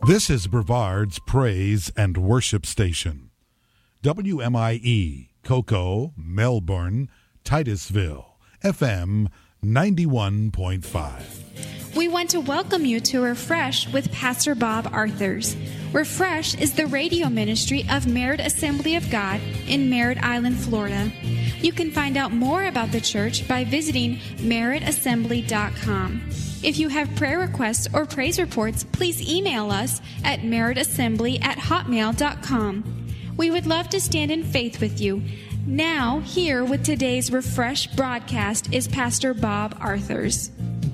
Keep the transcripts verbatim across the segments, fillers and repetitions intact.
This is Brevard's Praise and Worship Station. W M I E, Cocoa, Melbourne, Titusville, F M ninety-one point five. We want to welcome you to Refresh with Pastor Bob Arthurs. Refresh is the radio ministry of Merritt Assembly of God in Merritt Island, Florida. You can find out more about the church by visiting merritt assembly dot com. If you have prayer requests or praise reports, please email us at merritt assembly at hotmail dot com. We would love to stand in faith with you. Now, here with today's Refresh broadcast is Pastor Bob Arthurs.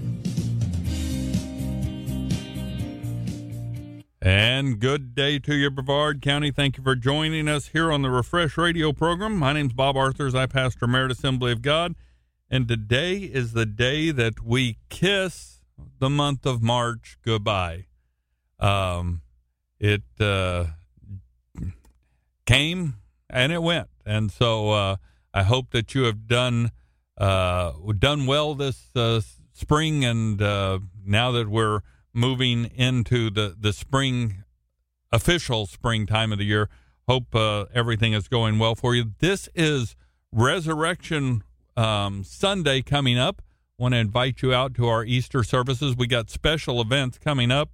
And good day to you, Brevard County. Thank you for joining us here on the Refresh radio program. My name's Bob Arthurs. I pastor Merritt Assembly of God. And today is the day that we kiss the month of March goodbye. Um, it uh, came and it went. And so uh, I hope that you have done uh, done well this uh, spring. And uh, now that we're moving into the, the spring, official spring time of the year, hope uh, everything is going well for you. This is Resurrection um, Sunday coming up. Want to invite you out to our Easter services. We got special events coming up.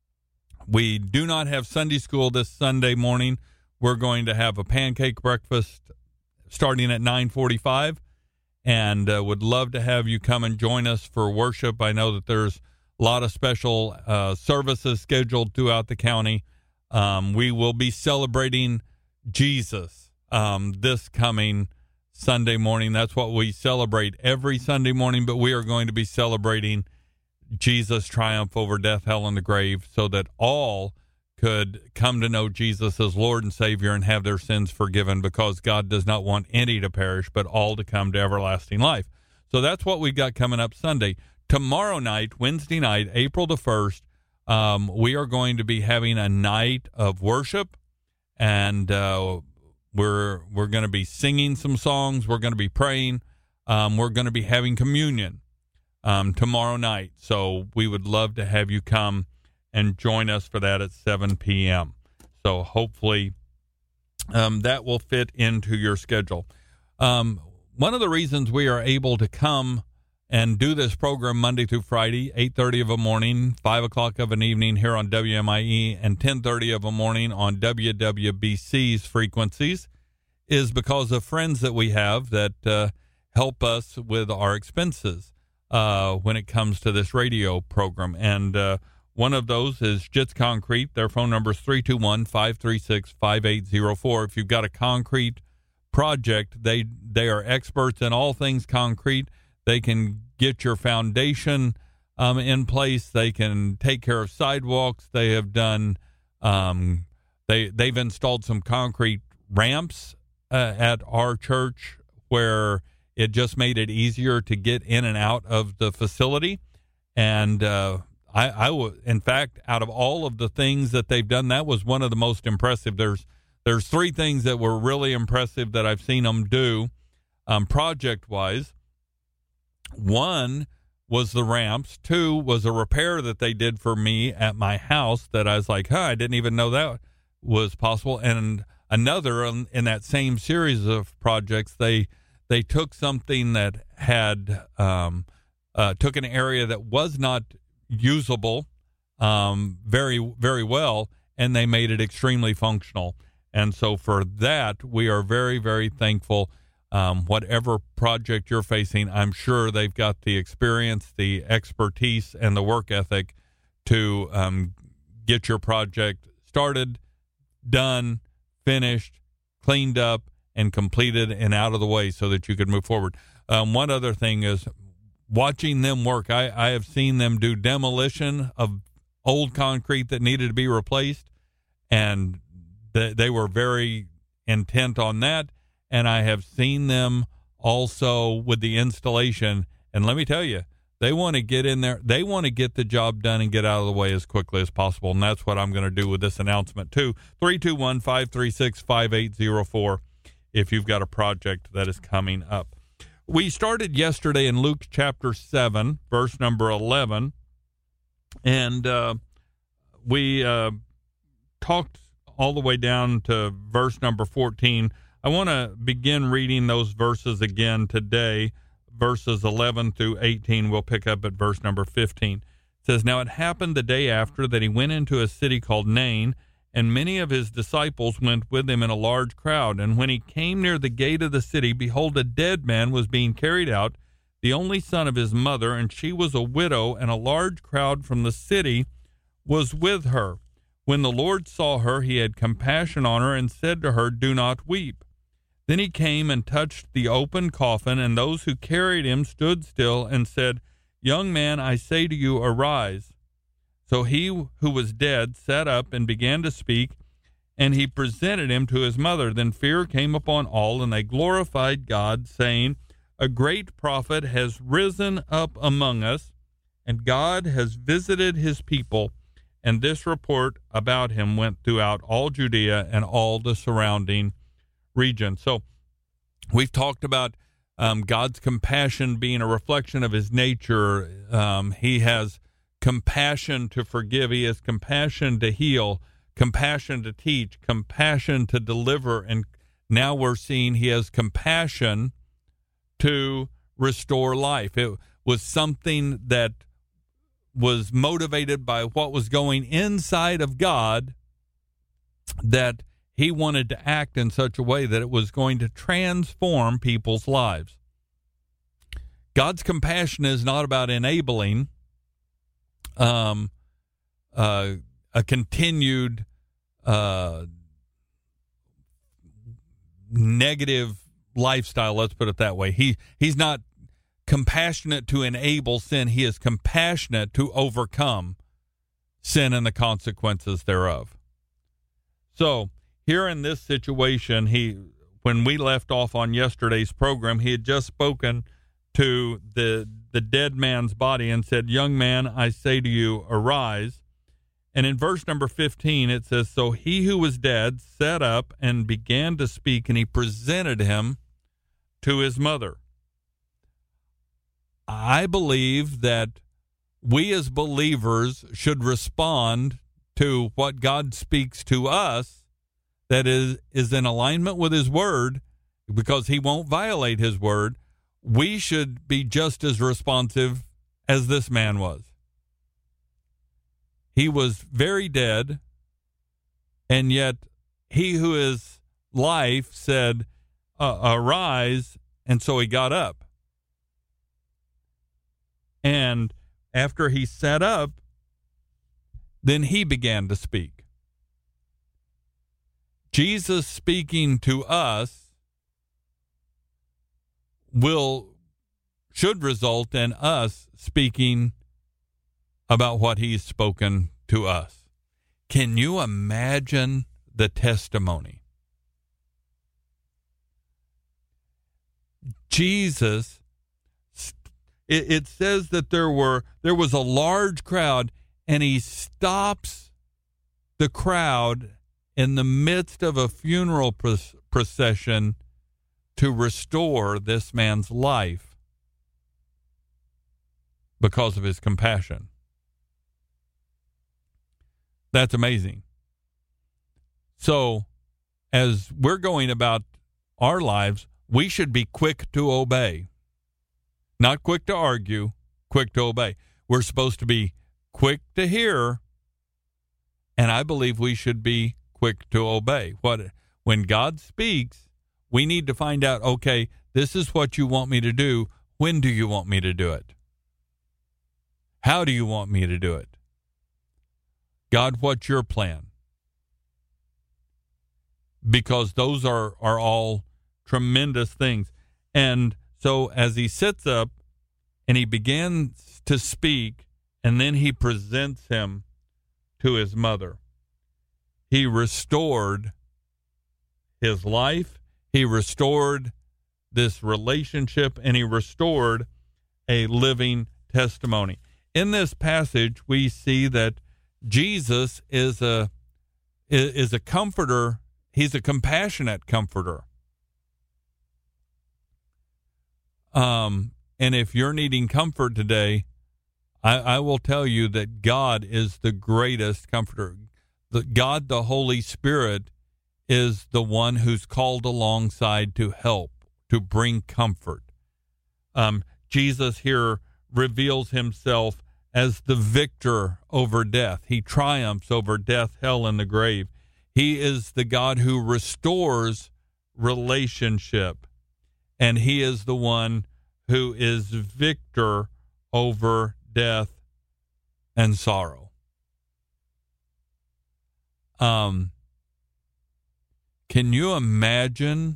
We do not have Sunday school this Sunday morning. We're going to have a pancake breakfast starting at nine forty-five, and uh, would love to have you come and join us for worship. I know that there's a lot of special uh, services scheduled throughout the county. Um, we will be celebrating Jesus um, this coming Sunday morning. That's what we celebrate every Sunday morning, but we are going to be celebrating Jesus' triumph over death, hell, and the grave, so that all could come to know Jesus as Lord and Savior and have their sins forgiven, because God does not want any to perish, but all to come to everlasting life. So that's what we've got coming up Sunday. Tomorrow night, Wednesday night, April the first, um, we are going to be having a night of worship, and uh, we're we're going to be singing some songs. We're going to be praying. Um, we're going to be having communion um, tomorrow night. So we would love to have you come and join us for that at seven p.m. So hopefully um, that will fit into your schedule. Um, one of the reasons we are able to come and do this program Monday through Friday, eight thirty of a morning, five o'clock of an evening here on W M I E, and ten thirty of a morning on W W B C's frequencies, is because of friends that we have that uh, help us with our expenses uh, when it comes to this radio program. And uh, one of those is Jits Concrete. Their phone number is three two one, five three six, five eight zero four. If you've got a concrete project, they they are experts in all things concrete. They can get your foundation um, in place. They can take care of sidewalks. They have done, um, they, they've installed some concrete ramps uh, at our church where it just made it easier to get in and out of the facility. And uh, I, I w- in fact, out of all of the things that they've done, that was one of the most impressive. There's, there's three things that were really impressive that I've seen them do um, project-wise. One was the ramps. Two was a repair that they did for me at my house that I was like, huh, I didn't even know that was possible. And another in, in that same series of projects, they they took something that had um, uh, took an area that was not usable um, very, very well, and they made it extremely functional. And so for that, we are very, very thankful. Um, whatever project you're facing, I'm sure they've got the experience, the expertise, and the work ethic to um, get your project started, done, finished, cleaned up, and completed and out of the way so that you could move forward. Um, one other thing is watching them work. I, I have seen them do demolition of old concrete that needed to be replaced, and th- they were very intent on that. And I have seen them also with the installation. And let me tell you, they want to get in there. They want to get the job done and get out of the way as quickly as possible. And that's what I'm going to do with this announcement, too. three two one, five three six, five eight zero four if you've got a project that is coming up. We started yesterday in Luke chapter seven, verse number eleven. And uh, we uh, talked all the way down to verse number fourteen. I want to begin reading those verses again today, verses eleven through eighteen. We'll pick up at verse number fifteen. It says, "Now it happened the day after that he went into a city called Nain, and many of his disciples went with him in a large crowd. And when he came near the gate of the city, behold, a dead man was being carried out, the only son of his mother, and she was a widow, and a large crowd from the city was with her. When the Lord saw her, he had compassion on her and said to her, 'Do not weep.' Then he came and touched the open coffin, and those who carried him stood still and said, 'Young man, I say to you, arise.' So he who was dead sat up and began to speak, and he presented him to his mother. Then fear came upon all, and they glorified God, saying, 'A great prophet has risen up among us, and God has visited his people.' And this report about him went throughout all Judea and all the surrounding region." So we've talked about um, God's compassion being a reflection of his nature. Um, he has compassion to forgive. He has compassion to heal, compassion to teach, compassion to deliver. And now we're seeing he has compassion to restore life. It was something that was motivated by what was going inside of God, that he wanted to act in such a way that it was going to transform people's lives. God's compassion is not about enabling um, uh, a continued uh, negative lifestyle, let's put it that way. He he's not compassionate to enable sin. He is compassionate to overcome sin and the consequences thereof. So here in this situation, he, when we left off on yesterday's program, he had just spoken to the the dead man's body and said, "Young man, I say to you, arise." And in verse number fifteen, it says, "So he who was dead sat up and began to speak, and he presented him to his mother." I believe that we as believers should respond to what God speaks to us that is, is in alignment with his word, because he won't violate his word. We should be just as responsive as this man was. He was very dead, and yet he who is life said, uh, arise, and so he got up. And after he sat up, then he began to speak. Jesus speaking to us will should result in us speaking about what he's spoken to us. Can you imagine the testimony? Jesus, it, it says that there were there was a large crowd, and he stops the crowd in the midst of a funeral procession to restore this man's life because of his compassion. That's amazing. So, as we're going about our lives, we should be quick to obey. Not quick to argue, quick to obey. We're supposed to be quick to hear, and I believe we should be quick to obey. What when God speaks, we need to find out, okay, this is what you want me to do. When do you want me to do it? How do you want me to do it? God, what's your plan? Because those are, are all tremendous things. And so as he sits up and he begins to speak, and then he presents him to his mother, he restored his life. He restored this relationship, and he restored a living testimony. In this passage, we see that Jesus is a is a comforter. He's a compassionate comforter. Um, and if you're needing comfort today, I, I will tell you that God is the greatest comforter. the God, the Holy Spirit, is the one who's called alongside to help, to bring comfort. Um, Jesus here reveals himself as the victor over death. He triumphs over death, hell, and the grave. He is the God who restores relationship, and he is the one who is victor over death and sorrow. Um, can you imagine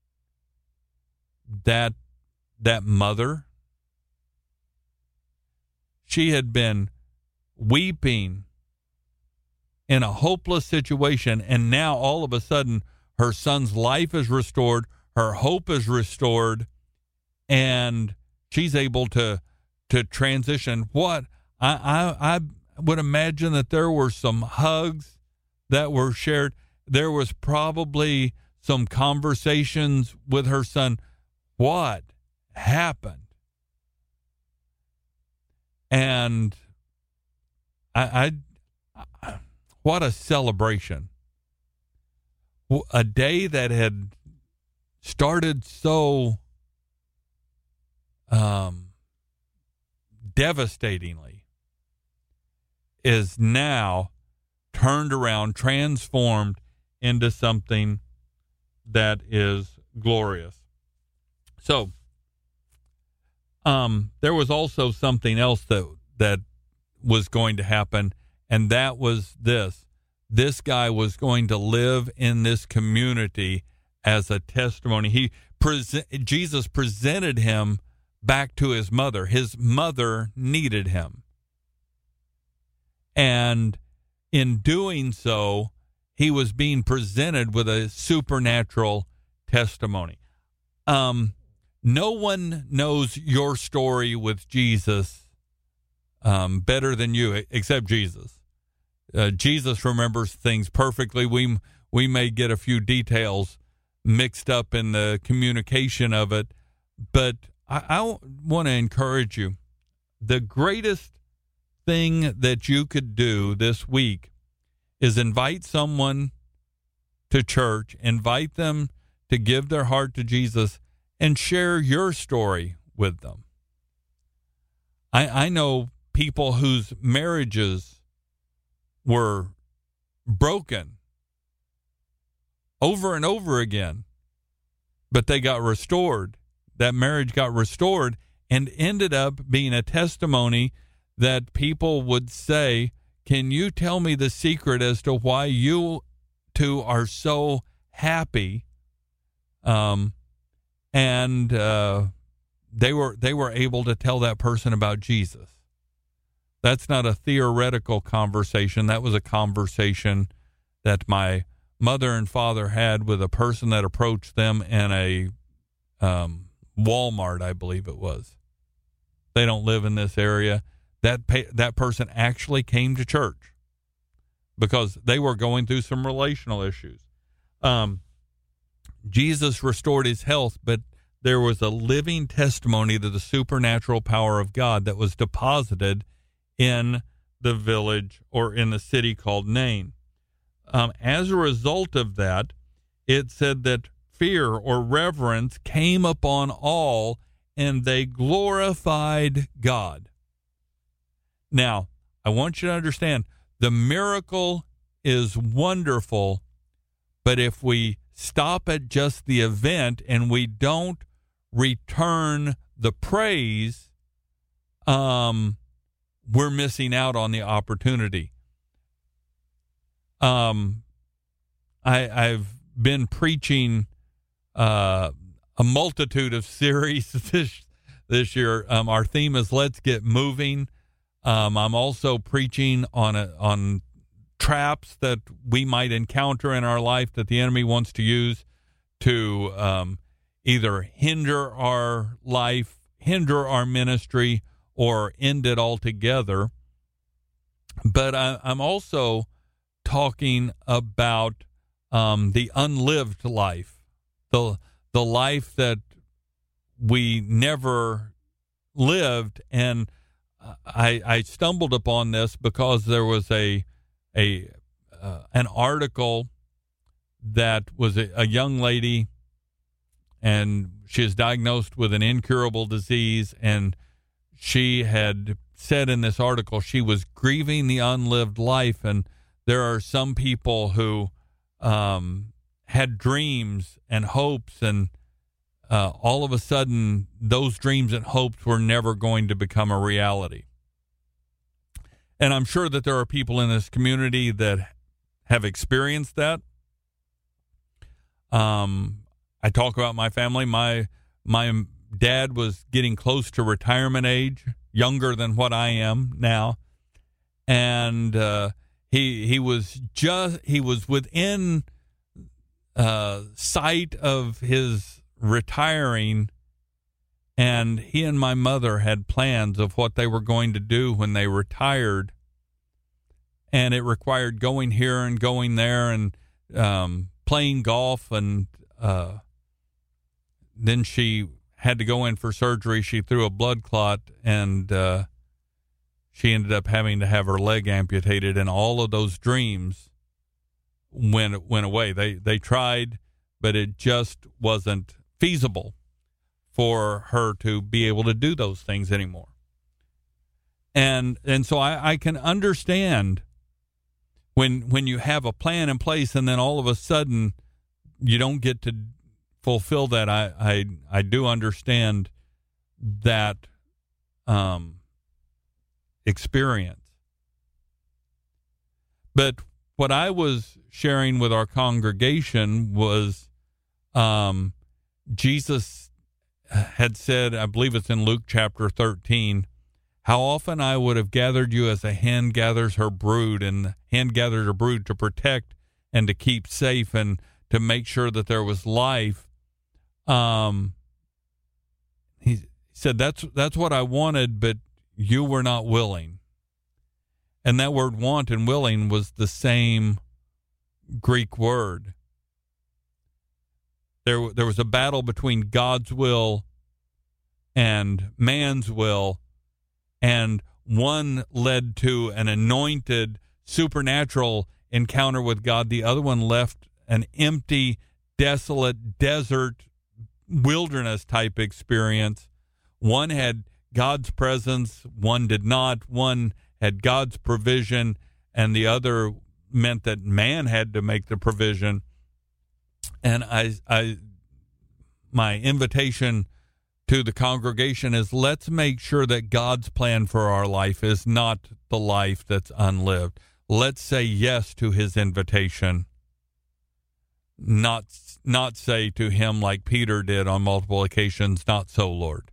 that that mother? She had been weeping in a hopeless situation, and now all of a sudden her son's life is restored, her hope is restored, and she's able to to transition. What I I, I would imagine that there were some hugs that were shared. There was probably some conversations with her son. What happened? And I, I, what a celebration. A day that had started so um, devastatingly is now turned around, transformed into something that is glorious. So, um, there was also something else that that was going to happen, and that was this. This guy was going to live in this community as a testimony. He present, Jesus presented him back to his mother. His mother needed him. And in doing so, he was being presented with a supernatural testimony. Um, no one knows your story with Jesus um, better than you, except Jesus. Uh, Jesus remembers things perfectly. We we may get a few details mixed up in the communication of it, but I, I want to encourage you. The greatest thing that you could do this week is invite someone to church, invite them to give their heart to Jesus, and share your story with them. I, I know people whose marriages were broken over and over again, but they got restored. That marriage got restored and ended up being a testimony that people would say, can you tell me the secret as to why you two are so happy? Um, and uh, they were they were able to tell that person about Jesus. That's not a theoretical conversation. That was a conversation that my mother and father had with a person that approached them in a um, Walmart, I believe it was. They don't live in this area. That pa- that person actually came to church because they were going through some relational issues. Um, Jesus restored his health, but there was a living testimony to the supernatural power of God that was deposited in the village or in the city called Nain. Um, as a result of that, it said that fear or reverence came upon all, and they glorified God. Now, I want you to understand, the miracle is wonderful, but if we stop at just the event and we don't return the praise, um, we're missing out on the opportunity. Um, I, I've been preaching uh, a multitude of series this this year. Um, our theme is "Let's Get Moving." Um, I'm also preaching on a, on traps that we might encounter in our life that the enemy wants to use to um, either hinder our life, hinder our ministry, or end it altogether. But I, I'm also talking about um, the unlived life, the the life that we never lived. And I, I stumbled upon this because there was a a uh, an article that was a, a young lady, and she is diagnosed with an incurable disease, and she had said in this article she was grieving the unlived life, and there are some people who um, had dreams and hopes, and uh, all of a sudden those dreams and hopes were never going to become a reality. And I'm sure that there are people in this community that have experienced that. Um, I talk about my family. My my dad was getting close to retirement age, younger than what I am now, and uh, he he was just he was within uh, sight of his retiring, and he and my mother had plans of what they were going to do when they retired, and it required going here and going there and um, playing golf, and uh, then she had to go in for surgery. She threw a blood clot, and uh, she ended up having to have her leg amputated, and all of those dreams went went away. They they tried, but it just wasn't feasible for her to be able to do those things anymore. And and so I, I can understand when when you have a plan in place and then all of a sudden you don't get to fulfill that. I I, I do understand that um, experience. But what I was sharing with our congregation was um, Jesus had said, I believe it's in Luke chapter thirteen, how often I would have gathered you as a hen gathers her brood, and the hen gathered her brood to protect and to keep safe and to make sure that there was life. Um, he said, that's, that's what I wanted, but you were not willing. And that word want and willing was the same Greek word. There, there was a battle between God's will and man's will, and one led to an anointed supernatural encounter with God. The other one left an empty, desolate, desert, wilderness type experience. One had God's presence, one did not. One had God's provision, and the other meant that man had to make the provision. And I, I, my invitation to the congregation is, let's make sure that God's plan for our life is not the life that's unlived. Let's say yes to his invitation, not not say to him like Peter did on multiple occasions, not so, Lord.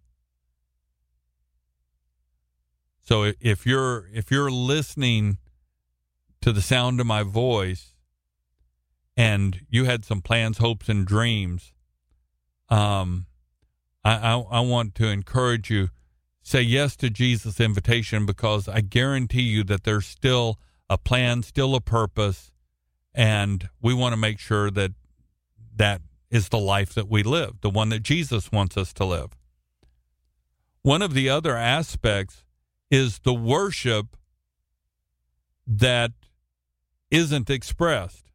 So if you're if you're listening to the sound of my voice and you had some plans, hopes, and dreams, um, I, I, I want to encourage you, say yes to Jesus' invitation, because I guarantee you that there's still a plan, still a purpose, and we want to make sure that that is the life that we live, the one that Jesus wants us to live. One of the other aspects is the worship that isn't expressed.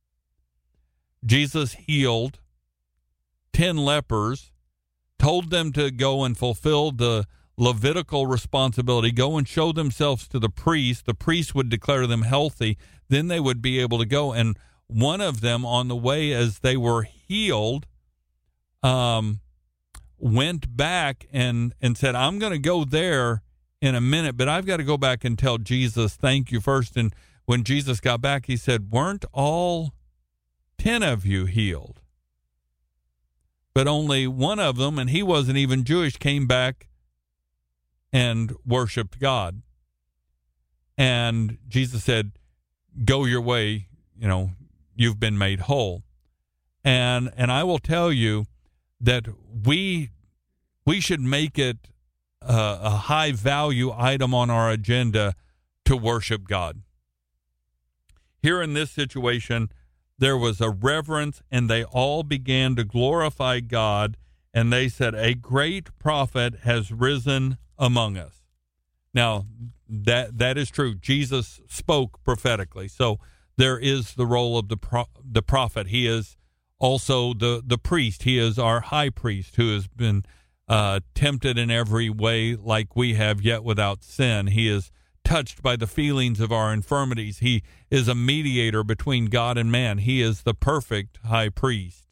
Jesus healed ten lepers, told them to go and fulfill the Levitical responsibility, go and show themselves to the priest. The priest would declare them healthy. Then they would be able to go. And one of them, on the way as they were healed, um, went back and, and said, I'm going to go there in a minute, but I've got to go back and tell Jesus, thank you first. And when Jesus got back, he said, weren't all ten of you healed? But only one of them, and he wasn't even Jewish, came back and worshiped God. And Jesus said, go your way, you know, you've been made whole. And and I will tell you that we we should make it a, a high value item on our agenda to worship God. Here in this situation, there was a reverence, and they all began to glorify God, and they said, a great prophet has risen among us. Now, that that is true. Jesus spoke prophetically. So there is the role of the pro- the prophet. He is also the, the priest. He is our high priest who has been uh, tempted in every way like we have, yet without sin. He is touched by the feelings of our infirmities. He is a mediator between God and man. He is the perfect high priest.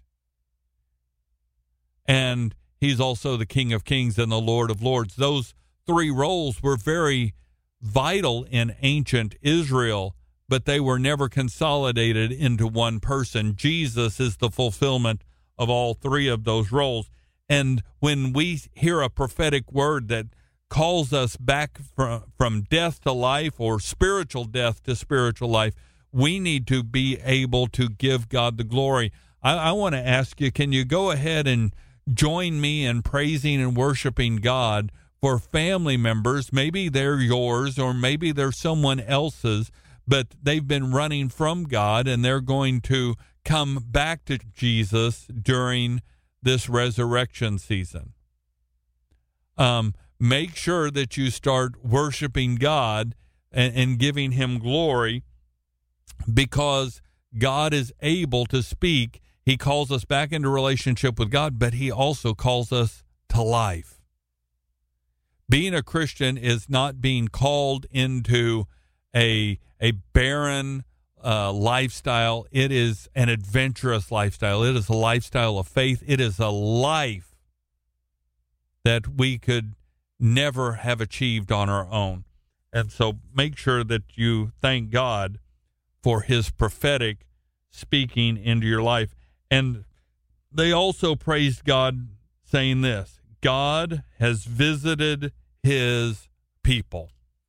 And he's also the King of Kings and the Lord of Lords. Those three roles were very vital in ancient Israel, but they were never consolidated into one person. Jesus is the fulfillment of all three of those roles. And when we hear a prophetic word that calls us back from, from death to life, or spiritual death to spiritual life, we need to be able to give God the glory. I, I want to ask you, can you go ahead and join me in praising and worshiping God for family members? Maybe they're yours, or maybe they're someone else's, but they've been running from God and they're going to come back to Jesus during this resurrection season. Um, make sure that you start worshiping God and, and giving him glory, because God is able to speak. He calls us back into relationship with God, but he also calls us to life. Being a Christian is not being called into a a barren uh, lifestyle. It is an adventurous lifestyle. It is a lifestyle of faith. It is a life that we could never have achieved on our own. And so make sure that you thank God for his prophetic speaking into your life. And they also praised God, saying this: God has visited his people.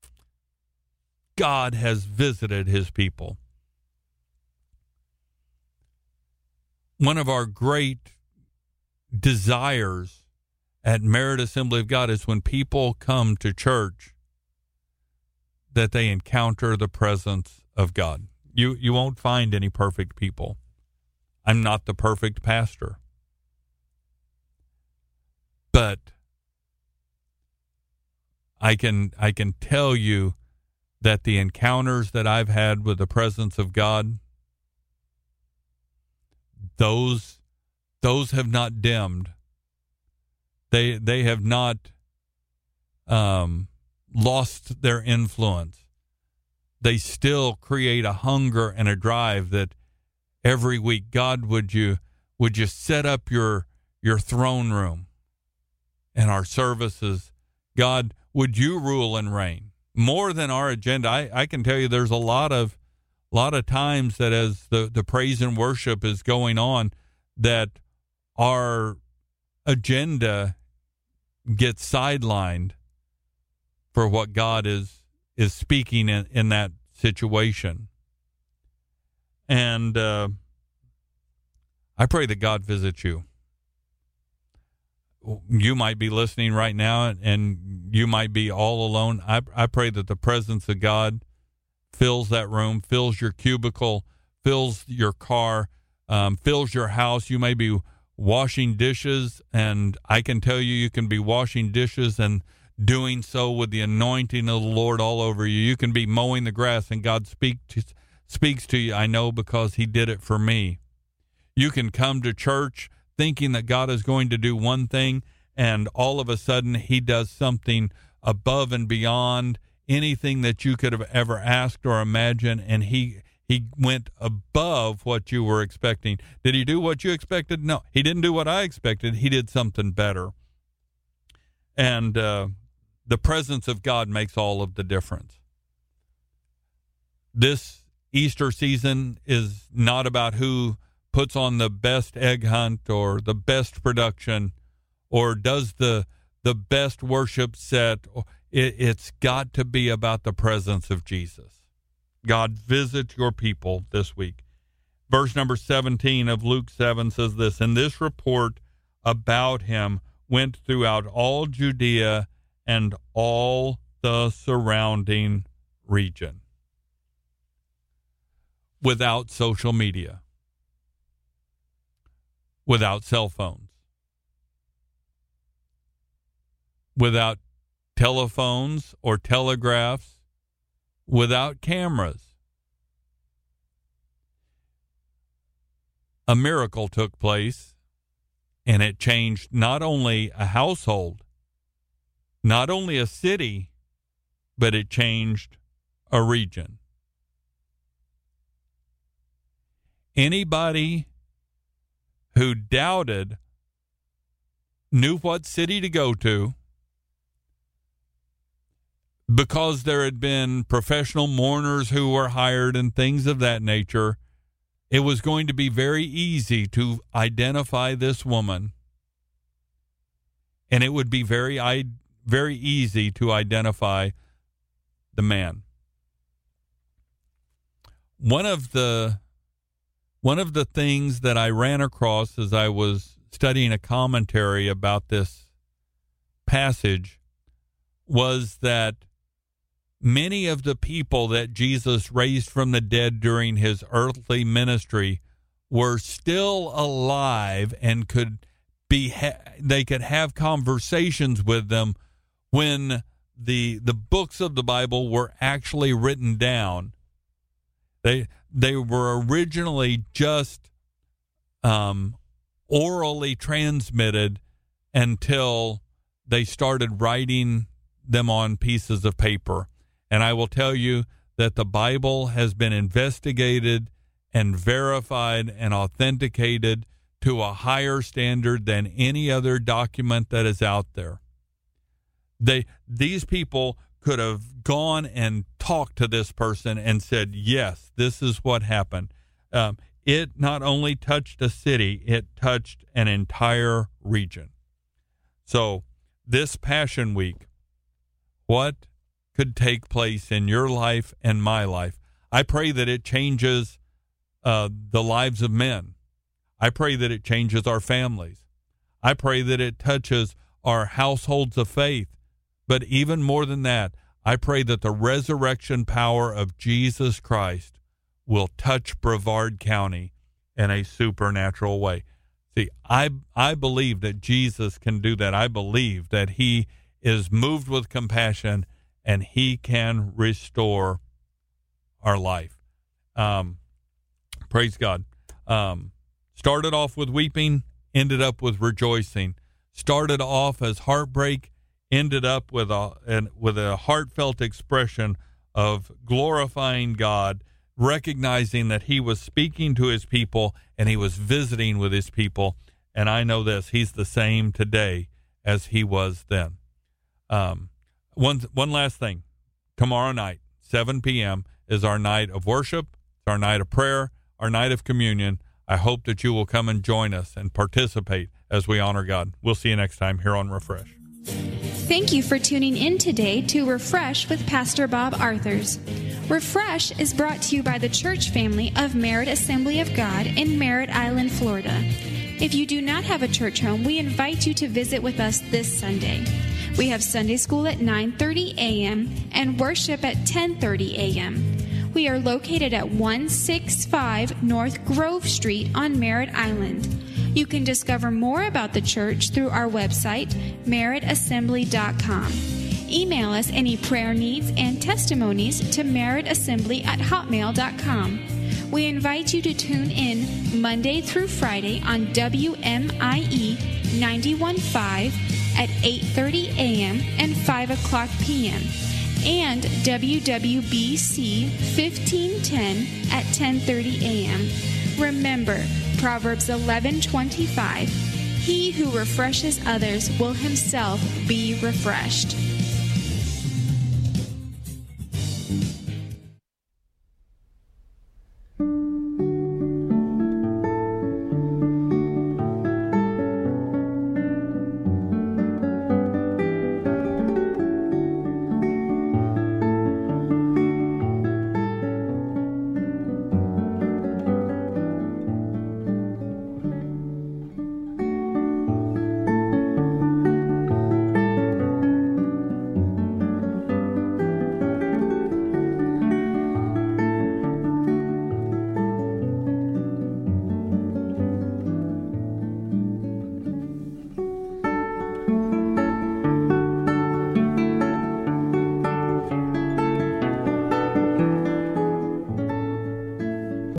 God has visited his people. One of our great desires at Merit Assembly of God is when people come to church, that they encounter the presence of God. You, you won't find any perfect people. I'm not the perfect pastor. But I can I can tell you that the encounters that I've had with the presence of God, those those have not dimmed. They they have not um, lost their influence. They still create a hunger and a drive that every week, God, would you would you set up your your throne room in our services? God, would you rule and reign more than our agenda? I, I can tell you there's a lot of lot of times that as the, the praise and worship is going on, that our agenda gets sidelined for what God is is speaking in, in that situation. And uh, I pray that God visits you. You might be listening right now, and you might be all alone. I, I pray that the presence of God fills that room, fills your cubicle, fills your car, um, fills your house. You may be washing dishes, and I can tell you, you can be washing dishes and doing so with the anointing of the Lord all over you. You can be mowing the grass, and God speak to, speaks to you. I know, because he did it for me. You can come to church thinking that God is going to do one thing, and all of a sudden he does something above and beyond anything that you could have ever asked or imagined, and he he went above what you were expecting. Did he do what you expected? No, he didn't do what I expected. He did something better. And uh, the presence of God makes all of the difference. This Easter season is not about who puts on the best egg hunt or the best production or does the the best worship set. It, it's got to be about the presence of Jesus. God, visit your people this week. Verse number seventeen of Luke seven says this: "And this report about him went throughout all Judea and all the surrounding region." Without social media, without cell phones, without telephones or telegraphs, without cameras, a miracle took place, and it changed not only a household, not only a city, but it changed a region. Anybody who doubted knew what city to go to, because there had been professional mourners who were hired and things of that nature. It was going to be very easy to identify this woman, and it would be very, very easy to identify the man. One of the one of the things that I ran across as I was studying a commentary about this passage was that many of the people that Jesus raised from the dead during his earthly ministry were still alive and could be ha- they could have conversations with them when the the books of the Bible were actually written down. They they were originally just um, orally transmitted until they started writing them on pieces of paper. And I will tell you that the Bible has been investigated and verified and authenticated to a higher standard than any other document that is out there. They, these people could have gone and talked to this person and said, yes, this is what happened. Um, it not only touched a city, it touched an entire region. So this Passion Week, what could take place in your life and my life? I pray that it changes uh, the lives of men. I pray that it changes our families. I pray that it touches our households of faith. But even more than that, I pray that the resurrection power of Jesus Christ will touch Brevard County in a supernatural way. See, I I believe that Jesus can do that. I believe that he is moved with compassion and he can restore our life. Um, praise God. Um, started off with weeping, ended up with rejoicing. Started off as heartbreak, ended up with a and with a heartfelt expression of glorifying God, recognizing that he was speaking to his people and he was visiting with his people. And I know this, he's the same today as he was then. Um, one one last thing. Tomorrow night, seven p.m., is our night of worship. It's our night of prayer, our night of communion. I hope that you will come and join us and participate as we honor God. We'll see you next time here on Refresh. Thank you for tuning in today to Refresh with Pastor Bob Arthurs. Refresh is brought to you by the church family of Merritt Assembly of God in Merritt Island, Florida. If you do not have a church home, we invite you to visit with us this Sunday. We have Sunday school at nine thirty a.m. and worship at ten thirty a.m. We are located at one sixty-five North Grove Street on Merritt Island. You can discover more about the church through our website, merritt assembly dot com. Email us any prayer needs and testimonies to merrittassembly at hotmail dot com. We invite you to tune in Monday through Friday on W M I E ninety-one point five at eight thirty a.m. and five o'clock p.m. and W W B C fifteen ten at ten thirty a.m. Remember, Proverbs eleven twenty-five, he who refreshes others will himself be refreshed.